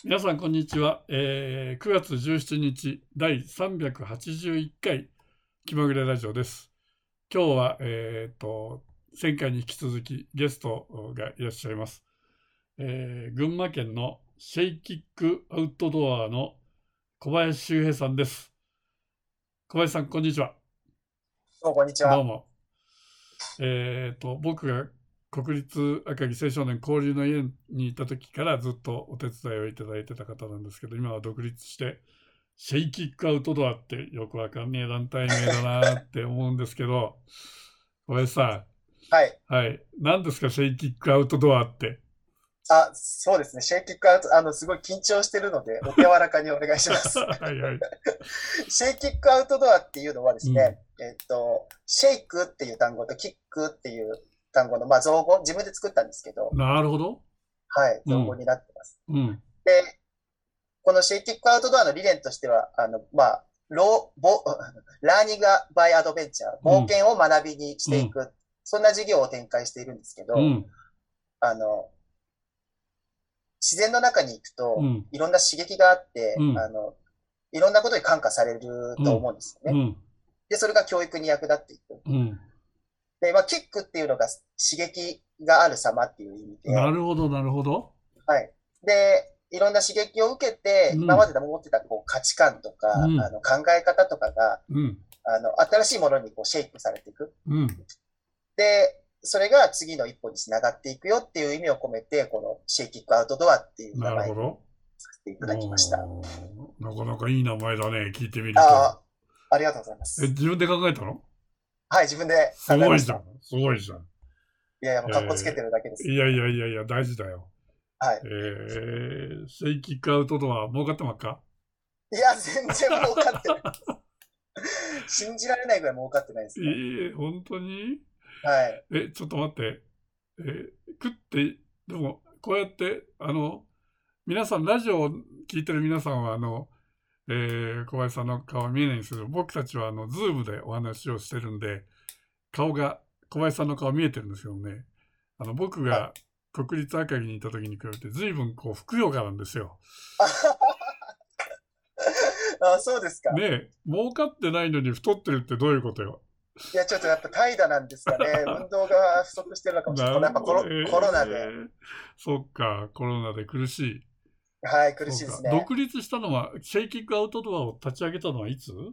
皆さん、こんにちは。9月17日、第381回気まぐれラジオです。今日は、前回に引き続きゲストがいらっしゃいます。群馬県のシェイキックアウトドアの小林修平さんです。小林さん、こんにちは。 どうも、こんにちは。 どうも。僕が国立赤城青少年交流の家にいた時からずっとお手伝いをいただいてた方なんですけど、今は独立してシェイキックアウトドアってよくわかんねえ団体名だなって思うんですけど、小林さはい。 ん、はい、何ですかシェイキックアウトドアって。 そうですね。シェイキックアウト、すごい緊張してるので、お手柔らかにお願いします。 はいはい。 シェイキックアウトドアっていうのはでうん。 すね、シェイクっていう単語とキックっていう単語の、造語、自分で作ったんですけど、 なるほど。 はい、 うん。 造語になってます。 うん。 で、このシェイキックアウトドアの理念としては、ラーニングバイアドベンチャー、 うん。 冒険を学びにしうん。 ていく、そんな事業を展開しているんですけど、 うん。 あの、自然の中に行くと、 うん。 いろんな刺激があって、 うん。 いろんなことに感化されるうん。 と思うんですよね。 うん。 で、それが教育に役立っていく。 うん。 で、キックっていうのが刺激がある様っていう意味で、 なるほど、なるほど。 はい。で、いろんな刺激を受けて、 うん。 今まで持ってた価値観とか、 うん。 考え方とかが、 うん。 新しいものにシェイクされていく。 うん。 で、それが次の一歩につながっていくよっていう意味を込めて、このシェイキックアウトドアっていう名前になるほど。 させていただきました。 おなかなかいい名前だね。聞いてみると。 あありがとうございます。 自分で考えたの？ はい、自分です考えました。 ごいじゃん。すごいじゃん。 いやいや、もう格好つけてるだけです。 いやいやいやいや、大事だよ。 はい。 シェイキックアウトドア、儲かってますか？ いや、全然儲かってない。信じられないぐらい儲かってないですね。 本当に？ はい。 ちょっと待って。食って、でも、こうやって、皆さん、ラジオを聞いてる皆さんは、小林さんの顔は見えないんですけど、僕たちはズームでお話をしてるんで、顔が、小林さんの顔見えてるんですけどね、僕はい。 が国立赤城にいた時に比べて、随分ふくよかなんですよ。 そうですか。 ねえ、儲かってないのに太ってるってどういうことよ。 いや、ちょっとやっぱ怠惰なんですかね。運動が不足してるのかもしれない。 なるほど、 コロナで。 そっか、コロナで苦しい。 はい、苦そうか、 しいですね。 独立したのは、シェイキックアウトドアを立ち上げたのはいつ？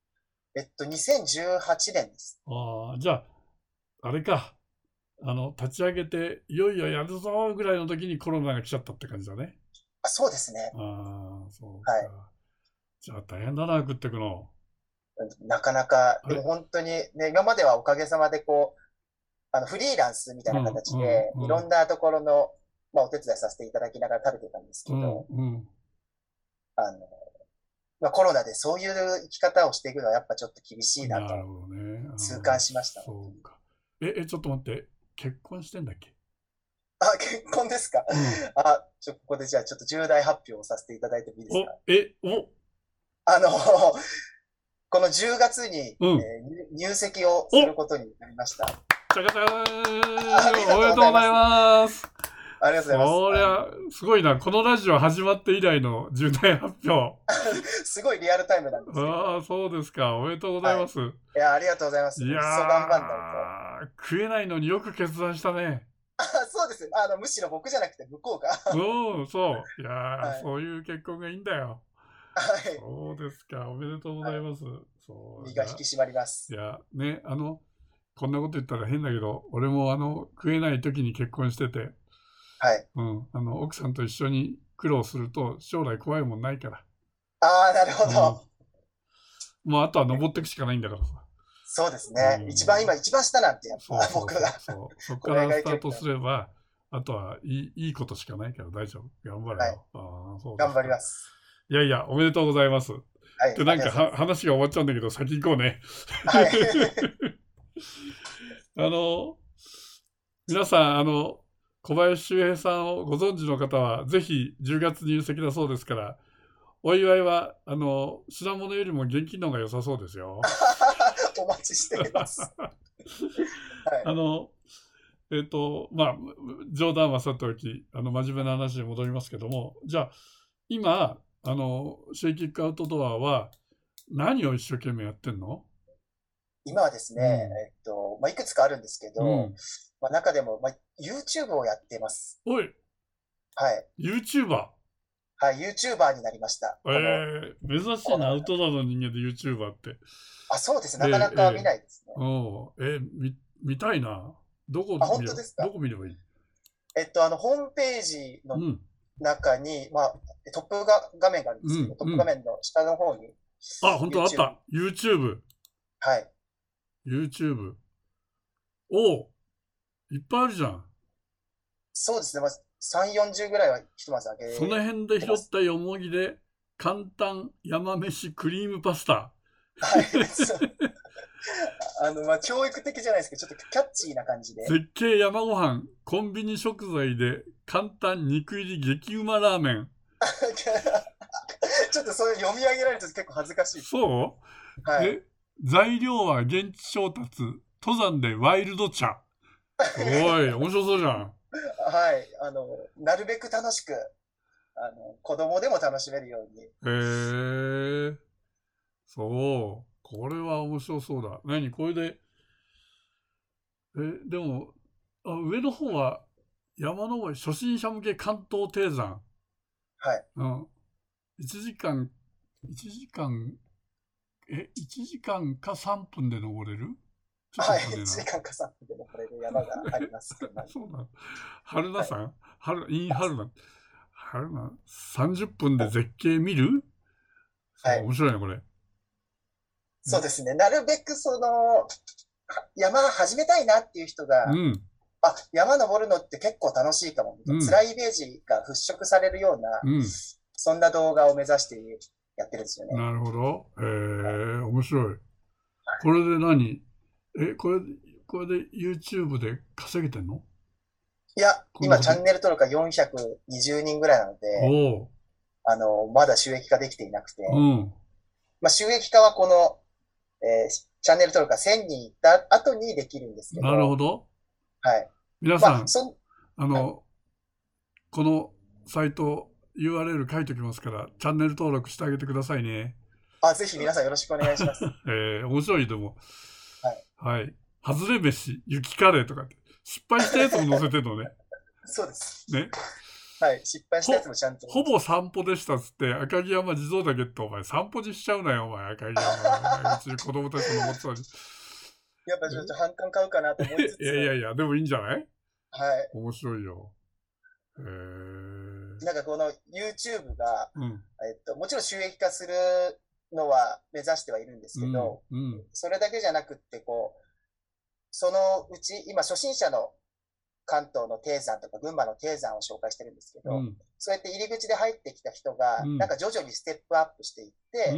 2018年です。 じゃあ、あれか。立ち上げて、いよいよやるぞぐらいの時にコロナが来ちゃったって感じだね。 そうですね。 そうはい。 か。じゃあ大変だな、食ってくの。 なかなか、でもあれ本当にね、今まではおかげさまでフリーランスみたいなうんう形で、いんうんろんなところの、お手伝いさせていただきながら食べてたんですうけど、 んうん。 あの、コロナでそういう生き方をしていくのはやっぱちょっと厳しいなとなるほどね。 痛感しました、本当に。 そうか。ちょっと待って。結婚してんだっけ？ 結婚ですか？ うん。 ここでじゃあちょっと重大発表をさせていただいてもいいですか？ お、 あの、この10月に、 うん。 入籍をするおことになりました。 ちゃかちゃかありがおめでとうございとうございます。 ます。 ありがとうございます。 そりゃ、すごいな。このラジオ始まって以来の重大発表。 すごいリアルタイムなんですけど、 そうですか。おめでとうございはい。 ます。 いや、ありがとうございます。 いやもう一層頑張んないと。 食えないのによく決断したね。 そうです。むしろ僕じゃなくて向こうが。 うん、そう。 はい。 そういう結婚がいいんだよ。 はい。 そうですか。おめでとうごはい。 ざいます。そう、じゃあ、 身が引き締まります。 ね、こんなこと言ったら変だけど、俺も食えない時に結婚してて、 はい。 うん、奥さんと一緒に苦労すると将来怖いもんないから。 なるほうん。 ど。 もうあとはいや、 登っていくしかないんだからさ。 そうですうね。 ん。 一番下なんてやっぱ、僕がそっかお願らスタートい距離が。 すれば、あとはいいことしかないから大丈夫。頑張れはい。 よ。そうで頑張りすか。 ます。 いやいや、おめでとうございます。 はい。 で、なんかありがとうございます。 話が終わっちゃうんだけど、先行こうね。 はい。 あの、皆さん、小林周平さんをご存知の方は、ぜひ10月入籍だそうですから、お祝いは、品物よりも現金の方が良さそうですよ。 お待ちしています。はい。 あの、まあ、冗談はさておき、真面目な話に戻りますけども、じゃあ、 今、シェイキックアウトドアは何を一生懸命やってんの？ 今はですね、いくつかあるんですけうど、 ん。 中でも、YouTube をやってます。 おい、 はい。 YouTuber。 はい、YouTuber になりました。 珍しいな、アコロナ。 ウトドアの人間で YouTuber って。 あ、そうです。 えなかなか見ないですね。 見たいな。 あ、本当ですか？ どこ見ればいい？ ホームページのうん、 中に、トップ画面があるんですけど、トップ画うん。 面の下の方にあ、本当あっ YouTube、 た。YouTube。 はい。 YouTube。おう、いっぱいあるじゃん。 そうですね。3、40ぐらいはひとまず上そのげ辺でてます。 拾ったよもぎで、簡単山飯クリームパスタ。 はい。そう。教育的じゃないですけど、ちょっとキャッチーな感じで。 絶景山ご飯、コンビニ食材で簡単肉入り激うまラーメン。 ちょっとそれ読み上げられると結構恥ずかしい。 そうはい。 材料は現地調達。登山でワイルド茶。おい、面白そうじゃん。 はい。なるべく楽しく、子供でも楽しめるように。 へえ、そう。これは面白そうだ。これで、でも、上の方は山登り、初心者向け関東低山。 はい。 うん。1時間、1時間、1時間か3分で登れる？ちょっとはい。 わかんねえ 1 な。 時間か3分でもこれる山があります。 そうなの。春名はい。 山春名30分で絶景見る？そう、 はい。 面白いね、これ。 そうですね。なるべく山始めたいなっていう人が、 うん、 山登るのって結構楽しいかも、みたいな、 うん、 辛いイメージが払拭されるような、 うん。 そんな動画を目指してやってるんですよね。 なるほど。 はい。 面白い。これで何？これで YouTube で稼げてんの？ いや、今チャこんなこと。 ンネル登録が420人ぐらいなので、 おお、 まだ収益化できていなくて、 うん。 収益化はチャンネル登録が1000人いった後にできるんですけなるほど、 ど。 はい。 皆さん、 はい。 このサイト URL 書いておきますから、チャンネル登録してあげてくださいね。 ぜひ皆さんよろしくお願いします。 面白いでも。 はい。 はい。外れ飯、雪カレーとかって。失敗したやつも載せてんのね。 そうです。 ね。 はい。失敗したやつもちゃんと。 ほぼ散歩でしたっつって、赤城山地蔵岳ってお前散歩にしちゃうなよ、お前、赤城山。うち子供たちと登ってたのに。 やっぱちょっと半館買うかなと思いつつ、 いや、でもいいんじゃない？ はい。 面白いよ。 なんかこの YouTube が、 うん、 もちろん収益化するのは目指してはいるんですうん、 けど、 うん、 それだけじゃなくって、そのうち、今初心者の関東の低山とか群馬の低山を紹介してるんですけど、 うん、 そうやって入り口で入ってきた人が、 うん、 なんか徐々にステップアップしていって、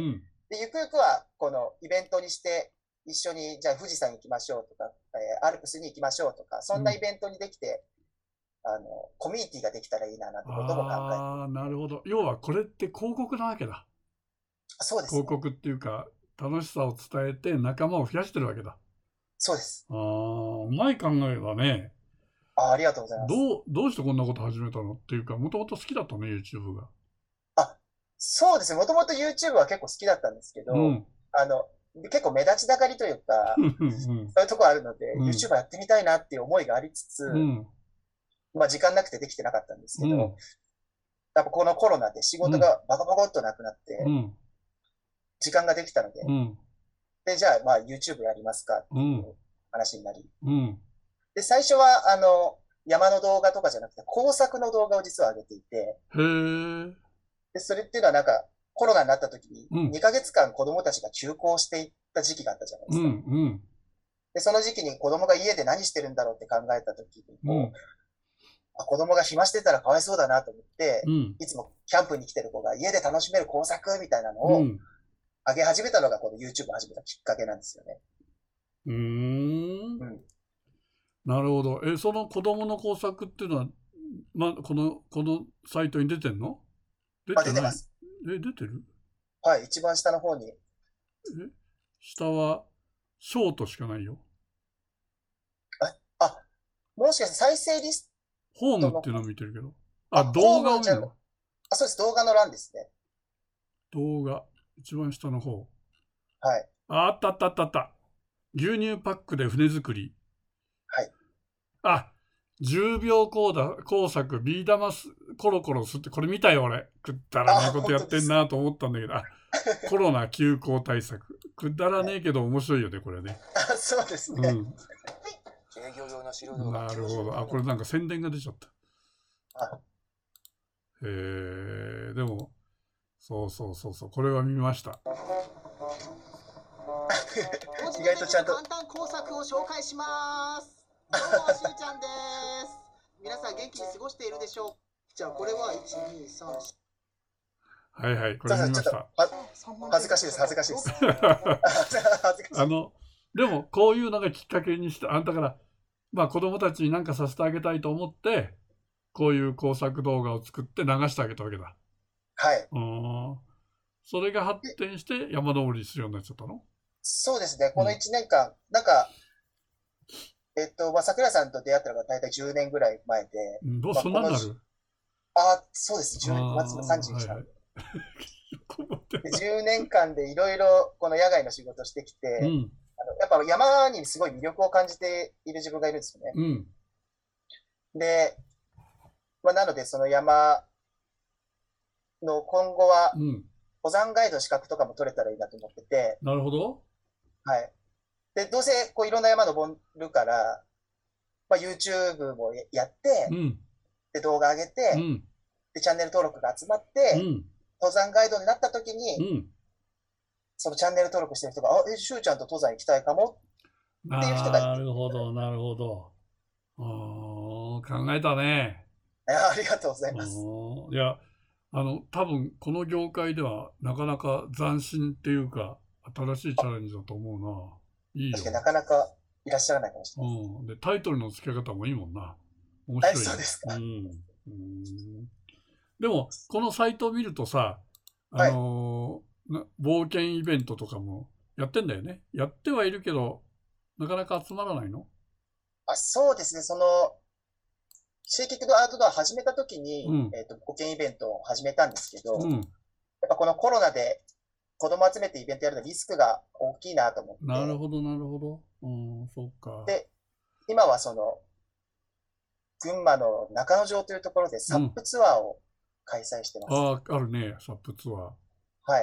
うん。 で、ゆくゆくはこのイベントにして、一緒に、じゃあ富士山に行きましょうとか、アルプスに行きましょうとか、そんなイベントにできて、コミュニティができたらいいな、なんてことも考えていなるほど。要はこれって広告なわけだ。 そうですね。 広告っていうか、楽しさを伝えて仲間を増やしてるわけだ。 そうです。 うまい考えだね。 ありがとうございます。 どうしてこんなこと始めたのっていうか、もともと好きだったね、YouTube が。 あ、そうですね。もともと YouTube は結構好きだったんですけど、 うん。 結構目立ちたがりというか、 うん、 そういうところあるので、 うん、 YouTuber やってみたいなっていう思いがありつつ、 うん、 時間なくてできてなかったんですけど、 うん、 やっぱこのコロナで仕うん、 事がバカバカっとなくなって、 うん、 時間ができたので、 うん、 で、じゃあYouTube やりますかっていうん、 う話になり、 うん。 で、最初は、山の動画とかじゃなくて、工作の動画を実は上げていて、 へえ。 で、それっていうのはなんか、コロナになった時に、 うん、 2ヶ月間子供たちが休校していった時期があったじゃないでうん、 すか。 うん、 で、その時期に子供が家で何してるんだろうって考えた時に、 うん、 子供が暇してたらかわいそうだなと思って、 うん、 いつもキャンプに来てる子が家で楽しめる工作みたいなのをうん。 上げ始めたのがこの YouTube を始めたきっかけなんですよね。 うーん。 うん。 なるほど。その子供の工作っていうのは、このサイトに出てんの？出てない？ 出てます。 出てる？ はい、一番下の方に。 下は、ショートしかないよ。 あ、もしかして再生リストの、 ホームっていうのを見てるけど。動ホームじゃ、 画を見るの？ あ、そうです。動画の欄ですね。 動画、一番下の方。 はい。 あったあったあったあった。牛乳パックで船作り。 はい。 あ、10秒工作、ビー玉コロコロすって、これ見たよ、俺。くだらねえことやってんなと思ったんだけど、コロナ休校対策。くだらねえけど面白いよね、これね。 あ、そうですね。 うん。 営業用の資料動画なるほど。これなんか宣伝が出ちゃった。 あ、 でも、そうそうそうそう、これは見ました。 意外とちゃんと。 簡単工作を紹介します。どうも、しーちゃんです。皆さん元気に過ごしているでしょう。じゃあ、これは1、2、3、4。 はいはい、これ見ました。 恥ずかしいです、恥ずかしいです。 でも、こういうのがきっかけにして、だから、まあ子供たちに何かさせてあげたいと思って、こういう工作動画を作って流してあげたわけだ。 はい。 それが発展して山登りするようになっちゃったの？ そうですね、この1年間、なんか、桜井さんと出会ったのが大体10年ぐらい前で。 そんなになる？ そうです、12月の31日なんで。 で 10年間でいろいろこの野外の仕事してきて、やっぱ山にすごい魅力を感じている自分がいるんですよね。で、なのでその山の今後は登山ガイド資格とかも取れたらいいなと思ってて。 なるほど。 はい。で、どうせこういろんな山登るから、YouTube もやって、で動画上げて、でチャンネル登録が集まって、登山ガイドになった時に、そのチャンネル登録してる人が、しゅうちゃんと登山行きたいかもっていう人がいる。 なるほど、なるほど。考えたね。 ありがとうございます。 いや、多分この業界ではなかなか斬新っていうか、新しいチャレンジだと思うな。いいよ。 確かになかなかいらっしゃらないかもしれない。 で、タイトルの付け方もいいもんな。面白い。 そうですか。 でも、このサイトを見るとさ、冒険イベントとかもやってんだよね。やってはいるけど、なかなか集まらないの？ そうですね。シェイキックドアウトドア始めた時に、保険イベントを始めたんですけど、やっぱこのコロナで子供集めてイベントやるのリスクが大きいなと思って。 なるほど、なるほど。そうか。 で、今は群馬の中之条というところでサップツアーを開催してます。 あるね、サップツアー。 はい。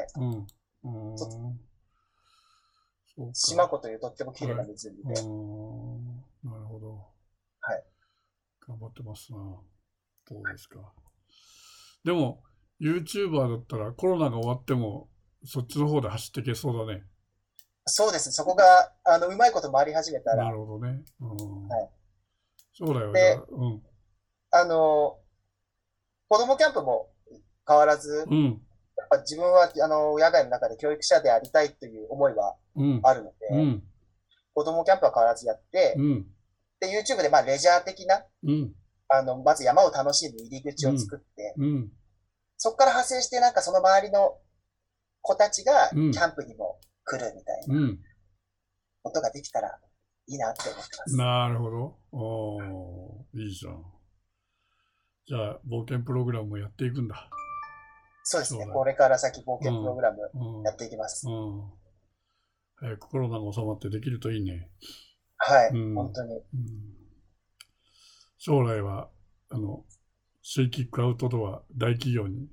島湖というとっても綺麗な湖で。なるほど。 はい。 頑張ってますな。そうですか。でも、YouTuber だったらコロナが終わっても、そっちの方で走っていけそうだね。 そうですね。そこが、うまいこと回り始めたら。 なるほどね。 はい。 そうだよね。子供キャンプも変わらず、やっぱ自分は、野外の中で教育者でありたいという思いはあるので、子供キャンプは変わらずやって、で、YouTube でレジャー的な、まず山を楽しむ入り口を作って、そこから派生して、その周りの子たちがキャンプにも来るみたいなことができたらいいなって思ってます。 なるほど。いいじゃん。じゃあ、冒険プログラムもやっていくんだ。 そうですね。これから先冒険プログラムやっていきます。 早くコロナが収まってできるといいね。 はい、本当に。 将来は、シェイキックアウトドア大企業に。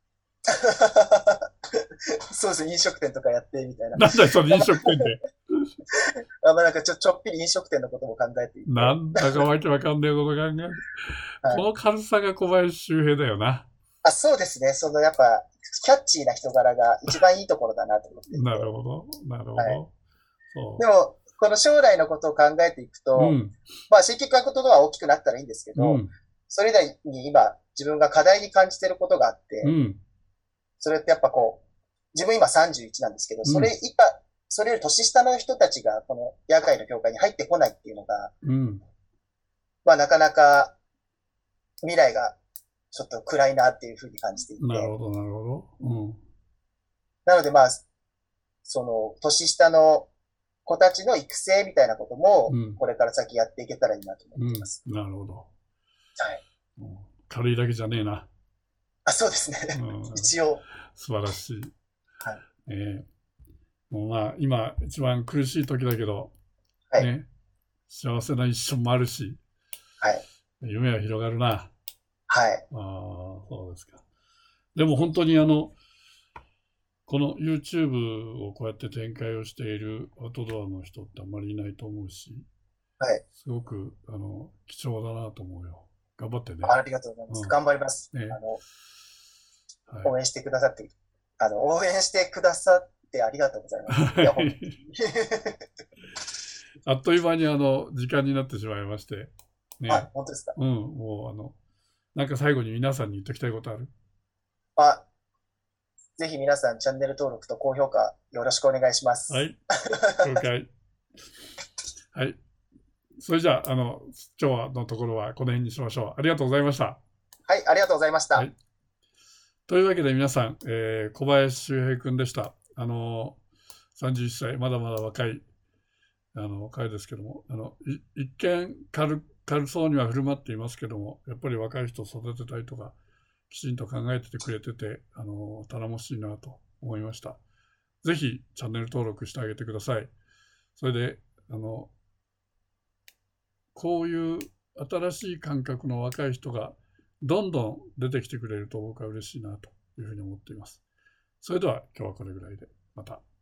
そうですね、飲食店とかやってみたいな。 なんだよ、その飲食店で。 ちょっぴり飲食店のことも考えていて。 なんだかわけわかんないこと考えて。この軽さが小林周平だよな。 そうですね。やっぱ、キャッチーな人柄が一番いいところだなと思っていて。 なるほど。なるほど。 でも、この将来のことを考えていくと、シェイキックアウトドアは大きくなったらいいんですけど、それ以外に今、自分が課題に感じていることがあって、それってやっぱ自分今31なんですけど、それより年下の人たちがこの野外の業界に入ってこないっていうのが、なかなか未来がちょっと暗いなっていうふうに感じていて。 なるほど、なるほど。 なので年下の子たちの育成みたいなことも、これから先やっていけたらいいなと思っています。 なるほど。 はい。 軽いだけじゃねえな。 そうですね。 うん、 一応。 素晴らしい。 はい。 もうまあ、今、一番苦しい時だけど、 はい。 ね、幸せな一瞬もあるし、 はい。 夢は広がるな。 はい。 ああ、そうですか。でも本当にこの YouTube をこうやって展開をしているアウトドアの人ってあんまりいないと思うし、 はい。 すごく貴重だなと思うよ。頑張ってね。 ありがとうございます。 うん、 頑張ります。 ね、 はい、応援してくださって、応援してくださってありがとうございます。いや、本当に。 あっという間に時間になってしまいまして。ね。 あ、本当ですか。 うん、もうなんか最後に皆さんに言っておきたいことある？ ぜひ皆さんチャンネル登録と高評価よろしくお願いします。 はい。了解。はい。それじゃあ、今日のところはこの辺にしましょう。ありがとうございました。 はい、ありがとうございました。はい、 というわけで皆さん、小林周平君でした。31歳、まだまだ若い、彼ですけども、一見軽そうには振る舞っていますけども、やっぱり若い人を育てたいとか、きちんと考えててくれてて、頼もしいなと思いました。ぜひチャンネル登録してあげてください。それで、こういう新しい感覚の若い人がどんどん出てきてくれると僕は嬉しいなというふうに思っています。それでは今日はこれぐらいで。また。